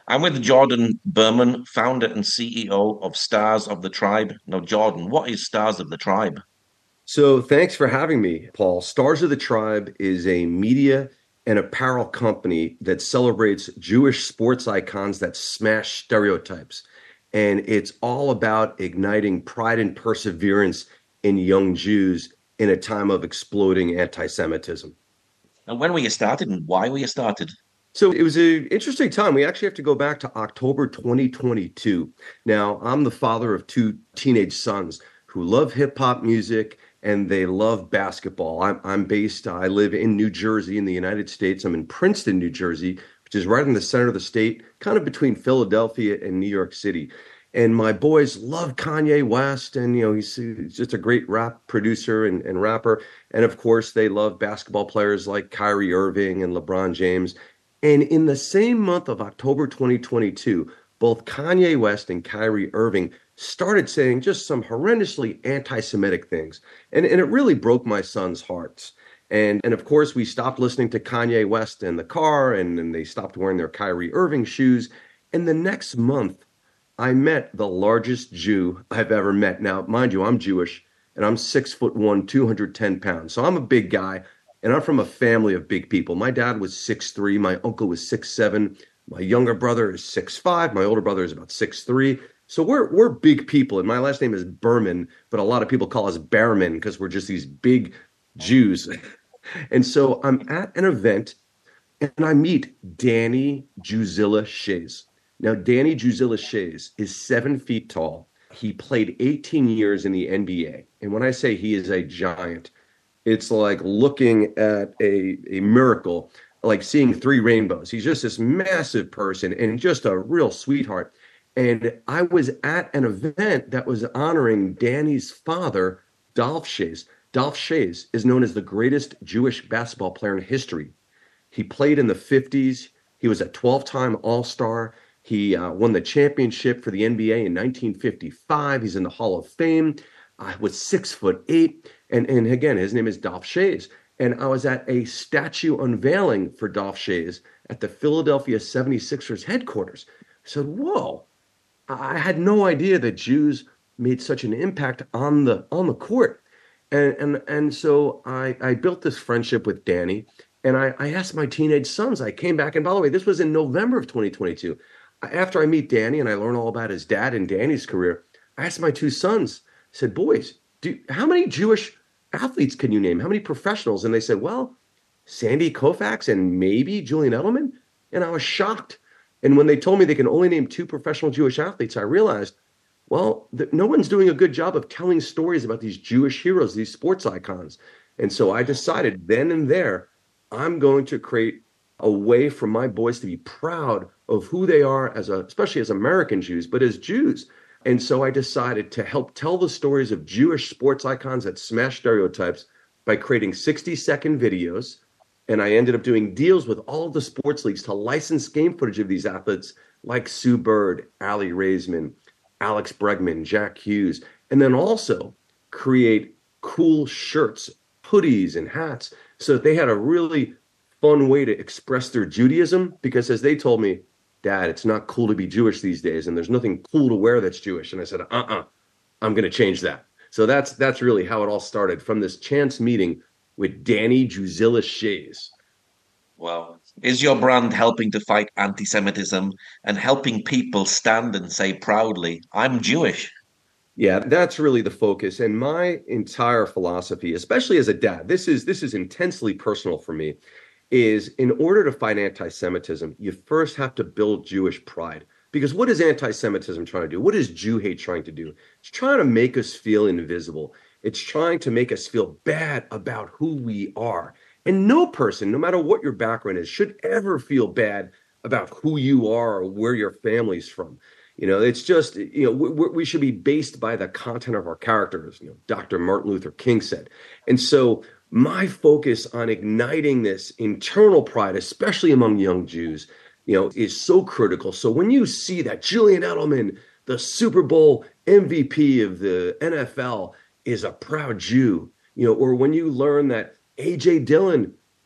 I'm with Jordan Berman, founder and CEO of Stars of the Tribe. Now, Jordan, what is Stars of the Tribe? So thanks for having me, Paul. Stars of the Tribe is a media and apparel company that celebrates Jewish sports icons that smash stereotypes. And it's all about igniting pride and perseverance in young Jews in a time of exploding anti-Semitism. And when were you started and why were you started? So it was an interesting time. We actually have to go back to October 2022. Now, I'm the father of two teenage sons who love hip hop music and they love basketball. I live in New Jersey in the United States. I'm in Princeton, New Jersey, which is right in the center of the state, kind of between Philadelphia and New York City. And my boys love Kanye West, and he's just a great rap producer and rapper. And of course, they love basketball players like Kyrie Irving and LeBron James. And in the same month of October 2022, both Kanye West and Kyrie Irving started saying just some horrendously anti-Semitic things. And it really broke my son's hearts. And of course, we stopped listening to Kanye West in the car, and they stopped wearing their Kyrie Irving shoes. And the next month, I met the largest Jew I've ever met. Now, mind you, I'm Jewish, and I'm 6'1", 210 pounds. So I'm a big guy. And I'm from a family of big people. My dad was 6'3", my uncle was 6'7", my younger brother is 6'5", my older brother is about 6'3". So we're big people, and my last name is Berman, but a lot of people call us Behrman because we're just these big Jews. And so I'm at an event, and I meet Danny Juzilla Shays. Now, Danny Juzilla Shays is 7 feet tall. He played 18 years in the NBA, and when I say he is a giant, it's like looking at a miracle, like seeing three rainbows. He's just this massive person and just a real sweetheart. And I was at an event that was honoring Danny's father, Dolph Shays. Dolph Shays is known as the greatest Jewish basketball player in history. He played in the 50s. He was a 12-time All-Star. He won the championship for the NBA in 1955. He's in the Hall of Fame. Was 6'8", and again, his name is Dolph Shays. And I was at a statue unveiling for Dolph Shays at the Philadelphia 76ers headquarters. I said, whoa, I had no idea that Jews made such an impact on the court. And so I built this friendship with Danny, and I asked my teenage sons. I came back, and by the way, this was in November of 2022. After I meet Danny and I learn all about his dad and Danny's career, I asked my two sons, I said, boys, how many Jewish athletes can you name? How many professionals? And they said, well, Sandy Koufax and maybe Julian Edelman. And I was shocked. And when they told me they can only name two professional Jewish athletes, I realized, well, no one's doing a good job of telling stories about these Jewish heroes, these sports icons. And so I decided then and there, I'm going to create a way for my boys to be proud of who they are especially as American Jews, but as Jews. And so I decided to help tell the stories of Jewish sports icons that smash stereotypes by creating 60-second videos. And I ended up doing deals with all of the sports leagues to license game footage of these athletes like Sue Bird, Aly Raisman, Alex Bregman, Jack Hughes, and then also create cool shirts, hoodies, and hats so that they had a really fun way to express their Judaism. Because as they told me, Dad, it's not cool to be Jewish these days, and there's nothing cool to wear that's Jewish. And I said, I'm going to change that. So that's really how it all started, from this chance meeting with Danny Juzilla Shays. Well, is your brand helping to fight anti-Semitism and helping people stand and say proudly, I'm Jewish? Yeah, that's really the focus. And my entire philosophy, especially as a dad, this is intensely personal for me, is in order to fight anti-Semitism, you first have to build Jewish pride. Because what is anti-Semitism trying to do? What is Jew hate trying to do? It's trying to make us feel invisible. It's trying to make us feel bad about who we are. And no person, no matter what your background is, should ever feel bad about who you are or where your family's from. It's just, we should be based by the content of our characters, Dr. Martin Luther King said. And so my focus on igniting this internal pride, especially among young Jews, is so critical. So when you see that Julian Edelman, the Super Bowl MVP of the NFL, is a proud Jew, or when you learn that A.J. Dillon,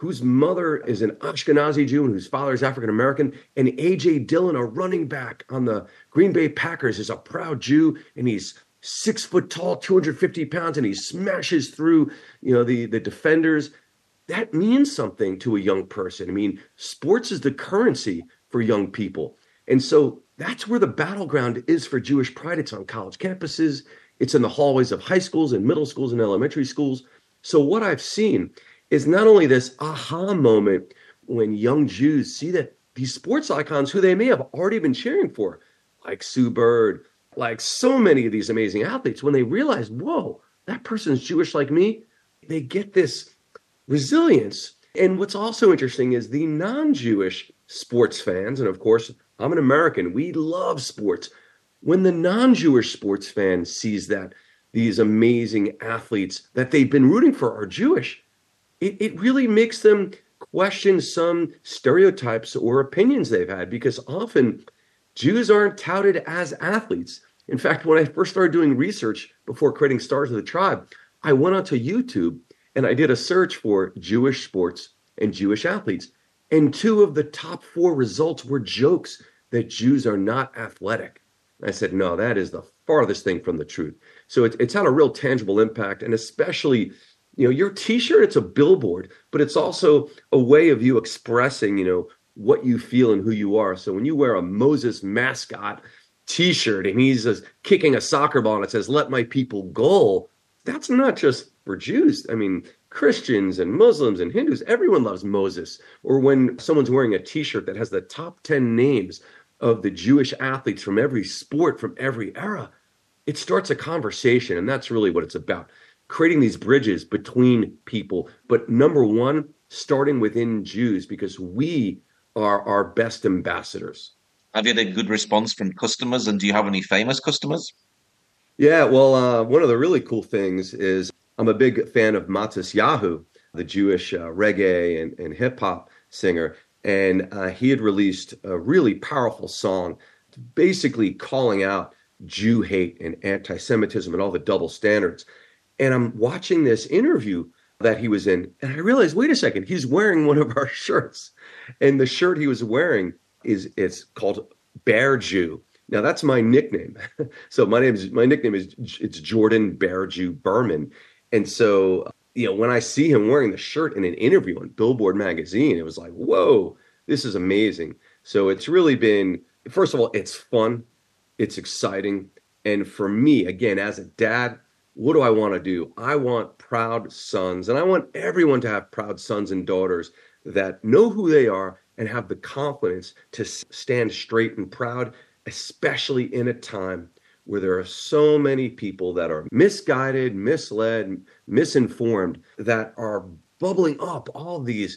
whose mother is an Ashkenazi Jew and whose father is African American. And A.J. Dillon, a running back on the Green Bay Packers, is a proud Jew, and he's 6 foot tall, 250 pounds, and he smashes through, the defenders. That means something to a young person. I mean, sports is the currency for young people. And so that's where the battleground is for Jewish pride. It's on college campuses. It's in the hallways of high schools and middle schools and elementary schools. So what I've seen is not only this aha moment when young Jews see that these sports icons who they may have already been cheering for, like Sue Bird, like so many of these amazing athletes, when they realize, whoa, that person's Jewish like me, they get this resilience. And what's also interesting is the non-Jewish sports fans, and of course, I'm an American, we love sports. When the non-Jewish sports fan sees that these amazing athletes that they've been rooting for are Jewish, it really makes them question some stereotypes or opinions they've had, because often Jews aren't touted as athletes. In fact, when I first started doing research before creating Stars of the Tribe, I went onto YouTube and I did a search for Jewish sports and Jewish athletes. And 2 of the top 4 results were jokes that Jews are not athletic. I said, no, that is the farthest thing from the truth. So it's had a real tangible impact. And especially, your T-shirt, it's a billboard, but it's also a way of you expressing, what you feel and who you are. So when you wear a Moses mascot T-shirt and he's kicking a soccer ball and it says, "Let my people go," that's not just for Jews. I mean, Christians and Muslims and Hindus, everyone loves Moses. Or when someone's wearing a T-shirt that has the top 10 names of the Jewish athletes from every sport, from every era, it starts a conversation. And that's really what it's about. Creating these bridges between people. But number one, starting within Jews, because we are our best ambassadors. Have you had a good response from customers? And do you have any famous customers? Yeah, well, one of the really cool things is I'm a big fan of Matisyahu, the Jewish reggae and hip hop singer. And he had released a really powerful song, basically calling out Jew hate and anti-Semitism and all the double standards. And I'm watching this interview that he was in, and I realized, wait a second, he's wearing one of our shirts. And the shirt he was wearing it's called Bear Jew. Now that's my nickname. So my nickname is it's Jordan Bear Jew Berman. And so, when I see him wearing the shirt in an interview on Billboard magazine, it was like, whoa, this is amazing. So it's really been, first of all, it's fun. It's exciting. And for me, again, as a dad, what do I want to do? I want proud sons, and I want everyone to have proud sons and daughters that know who they are and have the confidence to stand straight and proud, especially in a time where there are so many people that are misguided, misled, misinformed, that are bubbling up all these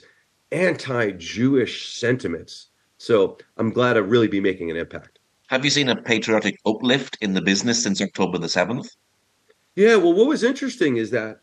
anti-Jewish sentiments. So I'm glad to really be making an impact. Have you seen a patriotic uplift in the business since October the 7th? Yeah, well, what was interesting is that,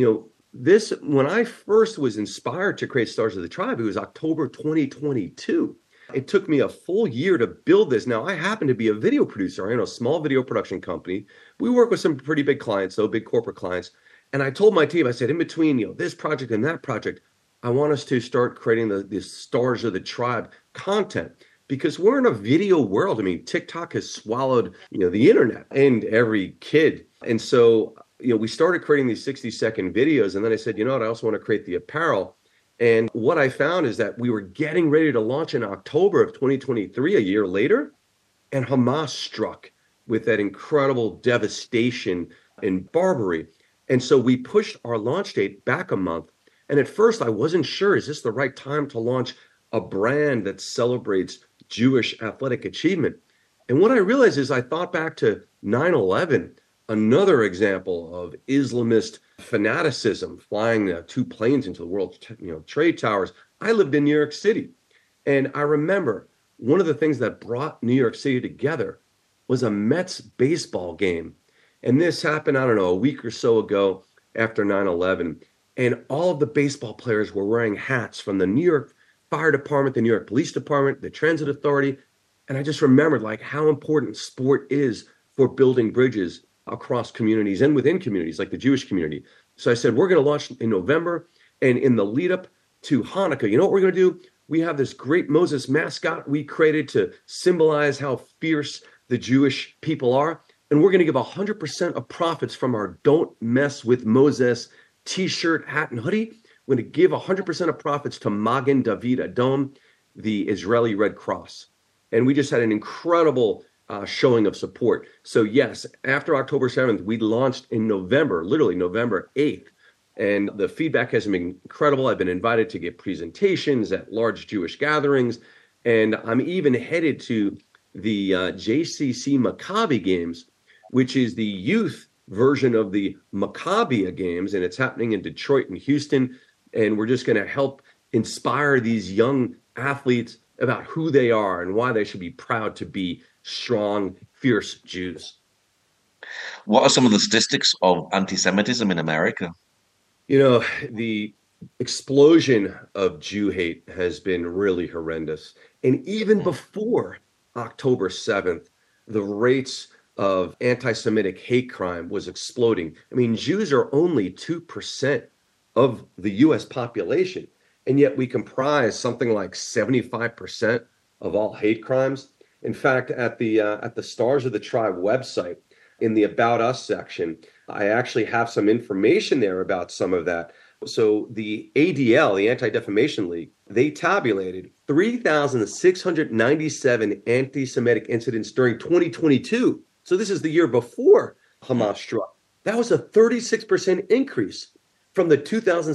when I first was inspired to create Stars of the Tribe, it was October 2022. It took me a full year to build this. Now, I happen to be a video producer. I own a small video production company. We work with some pretty big clients, though, big corporate clients. And I told my team, I said, in between, this project and that project, I want us to start creating the Stars of the Tribe content, because we're in a video world. I mean, TikTok has swallowed, the internet and every kid. And so, we started creating these 60-second videos. And then I said, I also want to create the apparel. And what I found is that we were getting ready to launch in October of 2023, a year later, and Hamas struck with that incredible devastation and barbarity. And so we pushed our launch date back a month. And at first I wasn't sure, is this the right time to launch a brand that celebrates Jewish athletic achievement? And what I realized is I thought back to 9/11, another example of Islamist fanaticism, flying 2 planes into the World Trade Towers. I lived in New York City, and I remember one of the things that brought New York City together was a Mets baseball game. And this happened, I don't know, a week or so ago after 9/11. And all of the baseball players were wearing hats from the New York Fire Department, the New York Police Department, the Transit Authority. And I just remembered how important sport is for building bridges across communities and within communities like the Jewish community. So I said, we're going to launch in November. And in the lead up to Hanukkah. You know what we're going to do? We have this great Moses mascot we created to symbolize how fierce the Jewish people are. And we're going to give 100% of profits from our Don't Mess with Moses t-shirt, hat, and hoodie. We're going to give 100% of profits to Magen David Adom, the Israeli Red Cross. And we just had an incredible showing of support. So yes, after October 7th, we launched in November, literally November 8th. And the feedback has been incredible. I've been invited to give presentations at large Jewish gatherings. And I'm even headed to the JCC Maccabi games, which is the youth version of the Maccabia games. And it's happening in Detroit and Houston. And we're just going to help inspire these young athletes about who they are and why they should be proud to be strong, fierce Jews. What are some of the statistics of anti-Semitism in America? You know, the explosion of Jew hate has been really horrendous. And even before October 7th, the rates of anti-Semitic hate crime was exploding. I mean, Jews are only 2% of the US population, and yet we comprise something like 75% of all hate crimes. In fact, at the Stars of the Tribe website, in the About Us section, I actually have some information there about some of that. So the ADL, the Anti-Defamation League, they tabulated 3,697 anti-Semitic incidents during 2022. So this is the year before Hamas struck. That was a 36% increase from the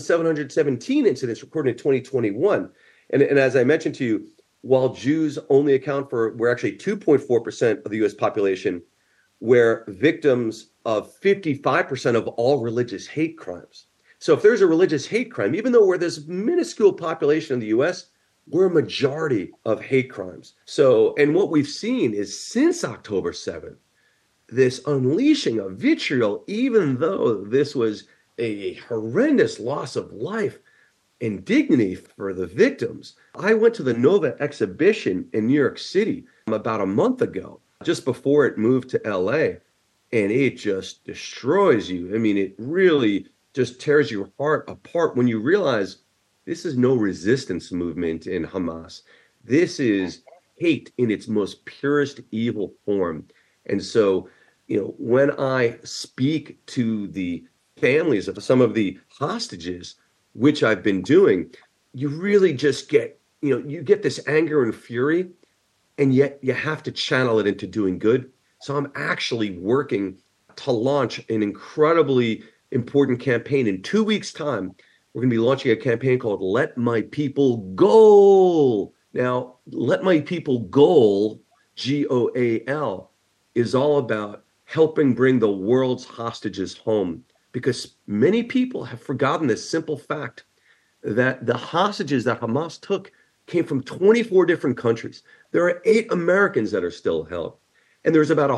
2,717 incidents recorded in 2021. And as I mentioned to you, while Jews only account for, we're actually 2.4% of the US population, we're victims of 55% of all religious hate crimes. So if there's a religious hate crime, even though we're this minuscule population in the US, we're a majority of hate crimes. So, and what we've seen is since October 7th, this unleashing of vitriol, even though this was a horrendous loss of life and dignity for the victims. I went to the Nova exhibition in New York City about a month ago, just before it moved to LA, and it just destroys you. I mean, it really just tears your heart apart when you realize this is no resistance movement in Hamas. This is hate in its most purest evil form. And so, you know, when I speak to the families of some of the hostages, which I've been doing, you really just get, you know, you get this anger and fury, and yet you have to channel it into doing good. So I'm actually working to launch an incredibly important campaign. In 2 weeks' time, we're going to be launching a campaign called Let My People Goal. Now, Let My People Goal, GOAL, is all about helping bring the world's hostages home, because many people have forgotten this simple fact that the hostages that Hamas took came from 24 different countries. There are 8 Americans that are still held, and there's about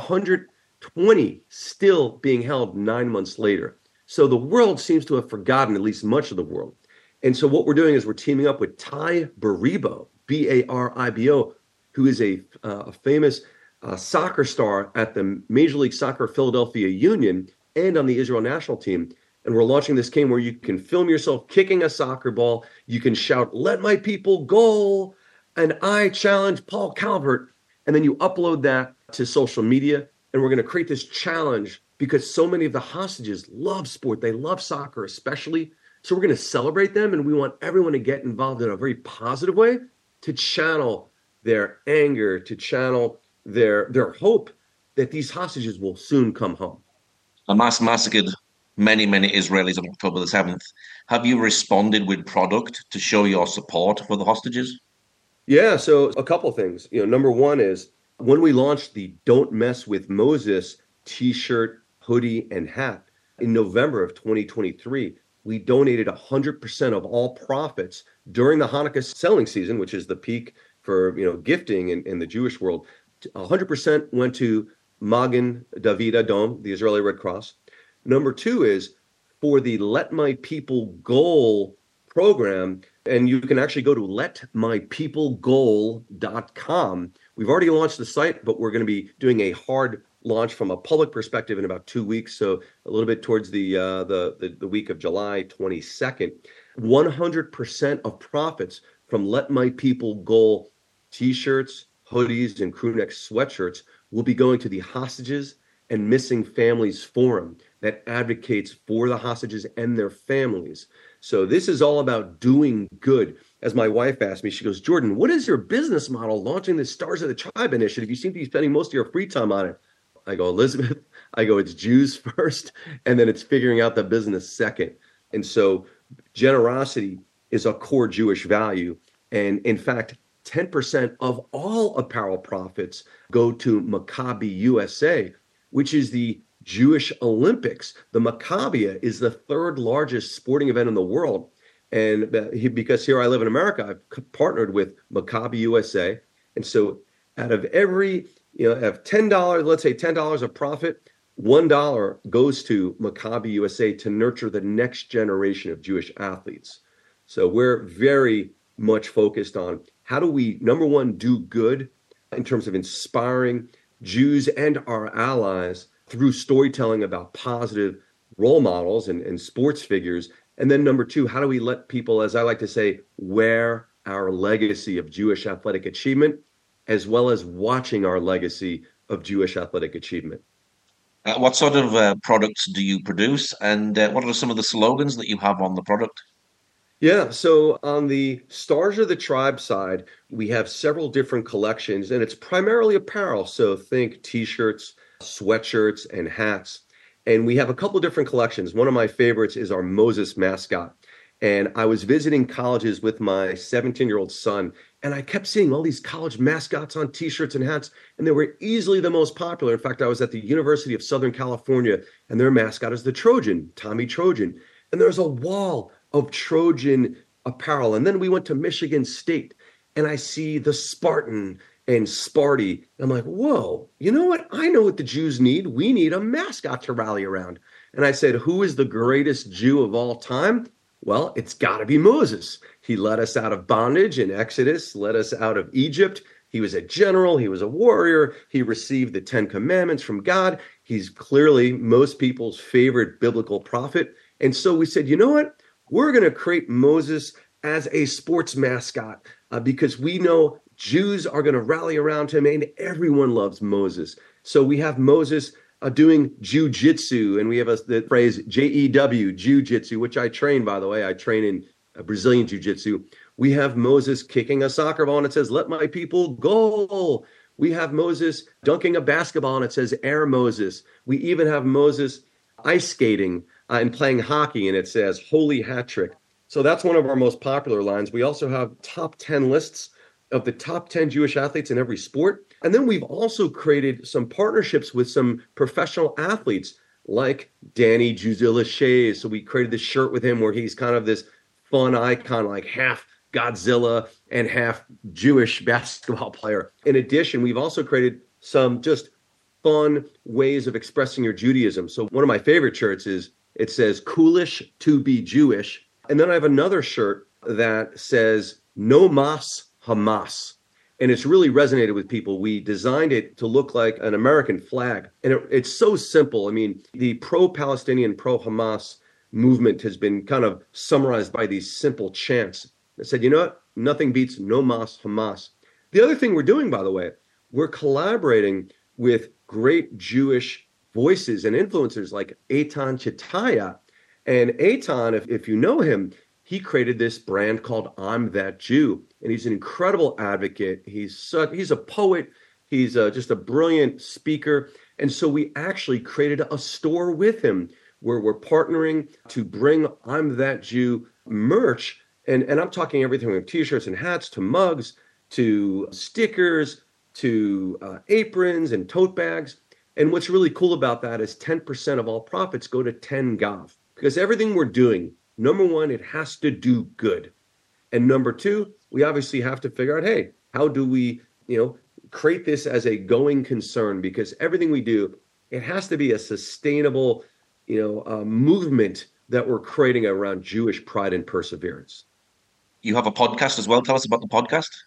120 still being held 9 months later. So the world seems to have forgotten, at least much of the world. And so what we're doing is we're teaming up with Ty Baribo, Baribo, who is a famous soccer star at the Major League Soccer Philadelphia Union and on the Israel national team. And we're launching this game where you can film yourself kicking a soccer ball. You can shout, "Let my people goal," and I challenge Paul Calvert. And then you upload that to social media. And we're going to create this challenge because so many of the hostages love sport. They love soccer especially. So we're going to celebrate them. And we want everyone to get involved in a very positive way to channel their anger, to channel their hope that these hostages will soon come home. Hamas massacred many Israelis on October the 7th. Have you responded with product to show your support for the hostages? Yeah, so a couple of things. You know, number one is when we launched the Don't Mess with Moses t-shirt, hoodie, and hat in November of 2023, we donated 100% of all profits during the Hanukkah selling season, which is the peak for, you know, gifting in the Jewish world. 100% went to Magen David Adom, the Israeli Red Cross. Number two is for the Let My People Goal program, and you can actually go to letmypeoplegoal.com. We've already launched the site, but we're going to be doing a hard launch from a public perspective in about 2 weeks, so a little bit towards the week of July 22nd. 100% of profits from Let My People Go t-shirts, hoodies, and crew neck sweatshirts will be going to the Hostages and Missing Families Forum that advocates for the hostages and their families. So this is all about doing good. As my wife asked me, she goes, Jordan, what is your business model launching the Stars of the Tribe initiative? You seem to be spending most of your free time on it. I go, Elizabeth, it's Jews first, and then it's figuring out the business second. And so generosity is a core Jewish value. And in fact, 10% of all apparel profits go to Maccabi USA, which is the Jewish Olympics. The Maccabia is the third largest sporting event in the world. And because here I live in America, I've partnered with Maccabi USA. And so out of every, of $10, let's say $10 of profit, $1 goes to Maccabi USA to nurture the next generation of Jewish athletes. So we're very much focused on how do we, number one, do good in terms of inspiring Jews and our allies through storytelling about positive role models and sports figures. And then number two, how do we let people, as I like to say, wear our legacy of Jewish athletic achievement, as well as watching our legacy of Jewish athletic achievement. What sort of products do you produce, and what are some of the slogans that you have on the product? Yeah, so on the Stars of the Tribe side, we have several different collections, and it's primarily apparel. So think t-shirts, sweatshirts, and hats. And we have a couple different collections. One of my favorites is our Moses mascot. And I was visiting colleges with my 17-year-old son, and I kept seeing all these college mascots on t-shirts and hats, and they were easily the most popular. In fact, I was at the University of Southern California, and their mascot is the Trojan, Tommy Trojan. And there's a wall of Trojan apparel. And then we went to Michigan State, and I see the Spartan and Sparty. I'm like, whoa, you know what? I know what the Jews need. We need a mascot to rally around. And I said, who is the greatest Jew of all time? Well, it's got to be Moses. He led us out of bondage in Exodus, led us out of Egypt. He was a general. He was a warrior. He received the 10 Commandments from God. He's clearly most people's favorite biblical prophet. And so we said, you know what? We're going to create Moses as a sports mascot because we know Jews are going to rally around him, and everyone loves Moses. So we have Moses doing jiu-jitsu, and we have the phrase J-E-W, jiu-jitsu, which I train, by the way. I train in Brazilian jiu-jitsu. We have Moses kicking a soccer ball, and it says, let my people go. We have Moses dunking a basketball, and it says, Air Moses. We even have Moses ice skating and playing hockey, and it says, holy hat trick. So that's one of our most popular lines. We also have top 10 lists of the top 10 Jewish athletes in every sport. And then we've also created some partnerships with some professional athletes like Danny Juzila-Shays. So we created this shirt with him where he's kind of this fun icon, like half Godzilla and half Jewish basketball player. In addition, we've also created some just fun ways of expressing your Judaism. So one of my favorite shirts it says, coolish to be Jewish. And then I have another shirt that says, no mas Hamas. And it's really resonated with people. We designed it to look like an American flag. And it's so simple. I mean, the pro-Palestinian, pro-Hamas movement has been kind of summarized by these simple chants that said, you know what? Nothing beats no mas Hamas. The other thing we're doing, by the way, we're collaborating with great Jewish voices and influencers like Eitan Chetaya. And Eitan, if you know him, he created this brand called I'm That Jew. And he's an incredible advocate. He's a poet. He's just a brilliant speaker. And so we actually created a store with him where we're partnering to bring I'm That Jew merch. And I'm talking everything from t-shirts and hats to mugs to stickers to aprons and tote bags. And what's really cool about that is 10% of all profits go to 10 Gav. Because everything we're doing, number one, it has to do good. And number two, we obviously have to figure out, hey, how do we, create this as a going concern? Because everything we do, it has to be a sustainable, movement that we're creating around Jewish pride and perseverance. You have a podcast as well. Tell us about the podcast.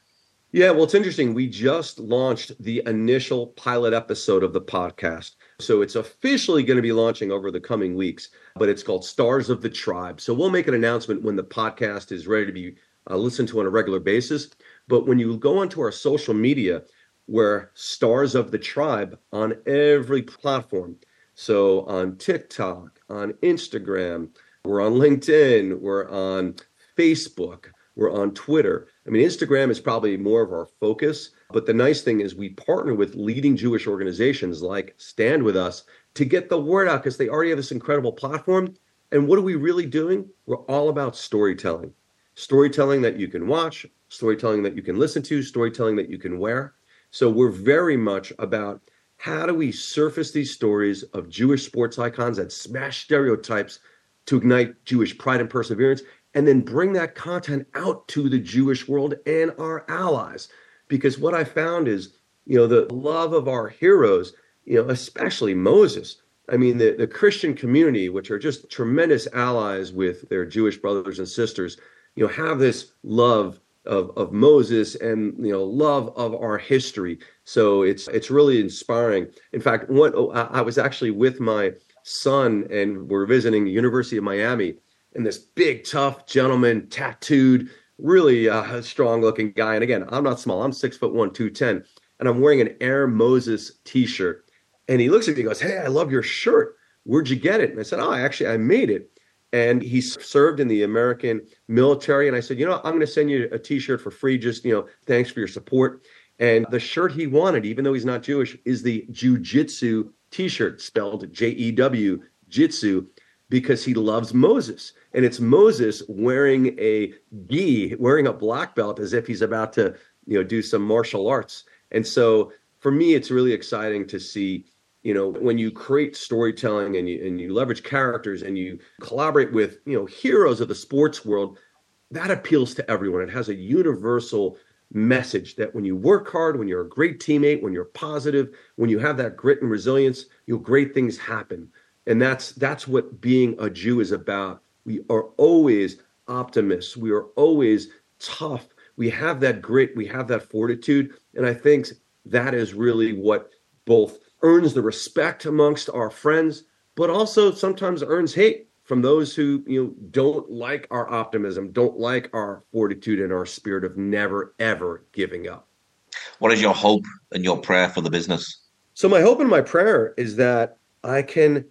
Yeah, well, it's interesting. We just launched the initial pilot episode of the podcast. So it's officially going to be launching over the coming weeks, but it's called Stars of the Tribe. So we'll make an announcement when the podcast is ready to be listened to on a regular basis. But when you go onto our social media, we're Stars of the Tribe on every platform. So on TikTok, on Instagram, we're on LinkedIn, we're on Facebook, we're on Twitter. I mean, Instagram is probably more of our focus, but the nice thing is we partner with leading Jewish organizations like Stand With Us to get the word out because they already have this incredible platform. And what are we really doing? We're all about storytelling. Storytelling that you can watch, storytelling that you can listen to, storytelling that you can wear. So we're very much about how do we surface these stories of Jewish sports icons that smash stereotypes to ignite Jewish pride and perseverance, and then bring that content out to the Jewish world and our allies. Because what I found is, the love of our heroes, especially Moses. I mean, the Christian community, which are just tremendous allies with their Jewish brothers and sisters, have this love of Moses and love of our history. So it's really inspiring. In fact, I was actually with my son and we're visiting the University of Miami, and this big, tough gentleman, tattooed, really strong looking guy. And again, I'm not small. I'm 6'1", 210, and I'm wearing an Air Moses t-shirt. And he looks at me and goes, "Hey, I love your shirt. Where'd you get it?" And I said, "Oh, I made it." And he served in the American military. And I said, I'm going to send you a t-shirt for free. Just, thanks for your support. And the shirt he wanted, even though he's not Jewish, is the Jiu-Jitsu t-shirt, spelled Jew, Jitsu, because he loves Moses. And it's Moses wearing a gi, wearing a black belt as if he's about to, do some martial arts. And so for me, it's really exciting to see, when you create storytelling and you leverage characters and you collaborate with, heroes of the sports world, that appeals to everyone. It has a universal message that when you work hard, when you're a great teammate, when you're positive, when you have that grit and resilience, great things happen. And that's what being a Jew is about. We are always optimists. We are always tough. We have that grit. We have that fortitude. And I think that is really what both earns the respect amongst our friends, but also sometimes earns hate from those who don't like our optimism, don't like our fortitude and our spirit of never, ever giving up. What is your hope and your prayer for the business? So my hope and my prayer is that I can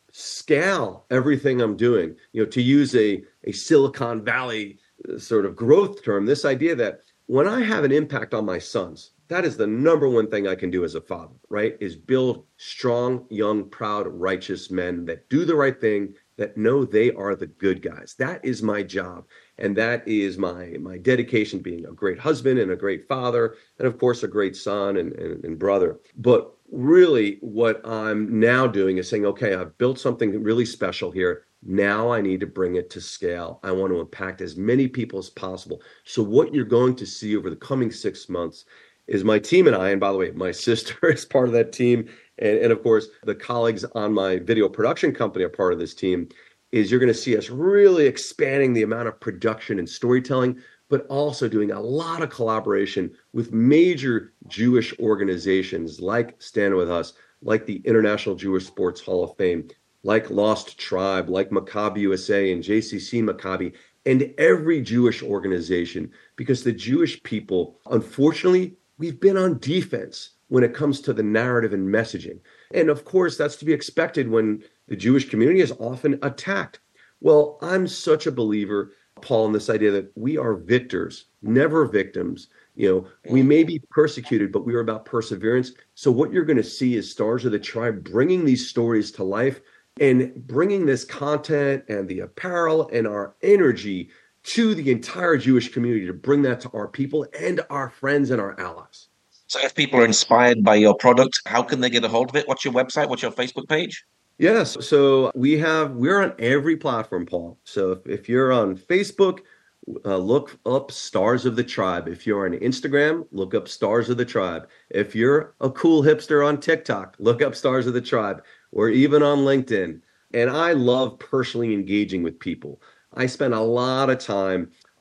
scale everything I'm doing, to use a Silicon Valley sort of growth term, this idea that when I have an impact on my sons, that is the number one thing I can do as a father, right? Is build strong, young, proud, righteous men that do the right thing, that know they are the good guys. That is my job. And that is my dedication, being a great husband and a great father, and of course, a great son and brother. But really what I'm now doing is saying, okay, I've built something really special here. Now I need to bring it to scale. I want to impact as many people as possible. So what you're going to see over the coming 6 months is my team and I, and by the way, my sister is part of that team. And of course, the colleagues on my video production company are part of this team, is you're going to see us really expanding the amount of production and storytelling, but also doing a lot of collaboration with major Jewish organizations like Stand With Us, like the International Jewish Sports Hall of Fame, like Lost Tribe, like Maccabi USA and JCC Maccabi, and every Jewish organization, because the Jewish people, unfortunately, we've been on defense when it comes to the narrative and messaging. And of course, that's to be expected when the Jewish community is often attacked. Well, I'm such a believer, Paul, in this idea that we are victors, never victims. We may be persecuted, but we are about perseverance. So what you're going to see is Stars of the Tribe bringing these stories to life and bringing this content and the apparel and our energy to the entire Jewish community to bring that to our people and our friends and our allies. So if people are inspired by your product, how can they get a hold of it? What's your website? What's your Facebook page? Yes. So we're on every platform, Paul. So if you're on Facebook, look up Stars of the Tribe. If you're on Instagram, look up Stars of the Tribe. If you're a cool hipster on TikTok, look up Stars of the Tribe, or even on LinkedIn. And I love personally engaging with people. I spend a lot of time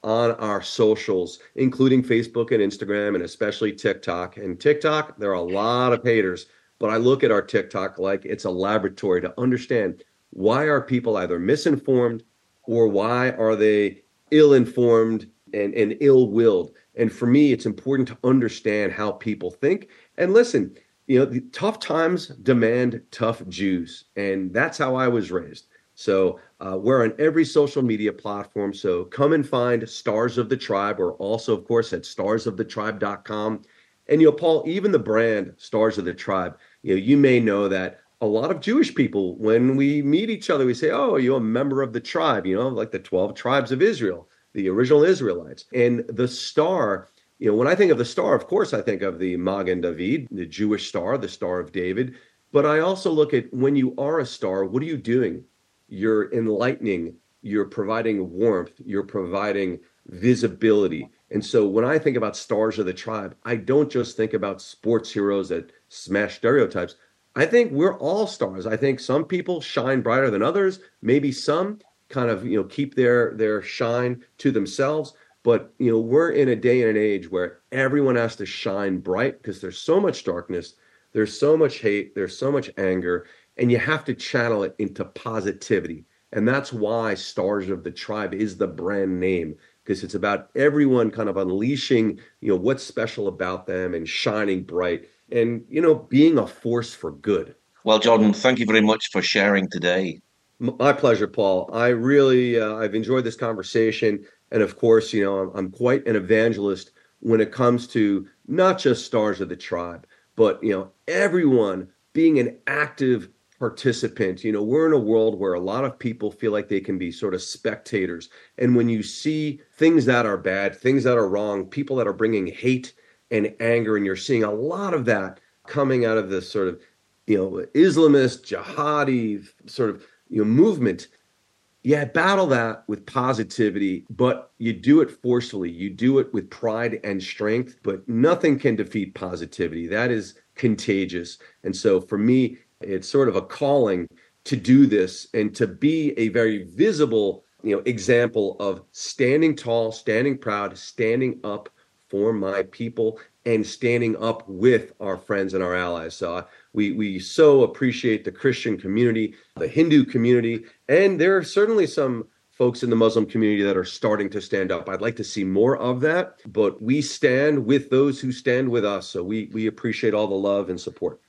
on our socials, including Facebook and Instagram, and especially TikTok. And TikTok, there are a lot of haters, but I look at our TikTok like it's a laboratory to understand why are people either misinformed or why are they ill-informed and ill-willed. And for me, it's important to understand how people think. And listen, the tough times demand tough Jews. And that's how I was raised. So we're on every social media platform. So come and find Stars of the Tribe. We're also, of course, at starsofthetribe.com. And, Paul, even the brand Stars of the Tribe, you may know that a lot of Jewish people, when we meet each other, we say, oh, are you a member of the tribe, like the 12 tribes of Israel, the original Israelites. And the star, when I think of the star, of course, I think of the Magen David, the Jewish star, the Star of David. But I also look at when you are a star, what are you doing? You're enlightening, you're providing warmth, you're providing visibility. And so when I think about Stars of the Tribe, I don't just think about sports heroes that smash stereotypes. I think we're all stars. I think some people shine brighter than others. Maybe some kind of, keep their shine to themselves. But, we're in a day and an age where everyone has to shine bright because there's so much darkness, there's so much hate, there's so much anger, and you have to channel it into positivity. And that's why Stars of the Tribe is the brand name, because it's about everyone kind of unleashing, what's special about them and shining bright and, being a force for good. Well, Jordan, thank you very much for sharing today. My pleasure, Paul. I really, I've enjoyed this conversation. And of course, I'm quite an evangelist when it comes to not just Stars of the Tribe, but, everyone being an active participant. We're in a world where a lot of people feel like they can be sort of spectators. And when you see things that are bad, things that are wrong, people that are bringing hate and anger, and you're seeing a lot of that coming out of this sort of, Islamist, jihadi sort of, movement. Yeah, battle that with positivity, but you do it forcefully. You do it with pride and strength, but nothing can defeat positivity. That is contagious. And so for me, it's sort of a calling to do this and to be a very visible, example of standing tall, standing proud, standing up for my people and standing up with our friends and our allies. So we so appreciate the Christian community, the Hindu community, and there are certainly some folks in the Muslim community that are starting to stand up. I'd like to see more of that, but we stand with those who stand with us. So we appreciate all the love and support.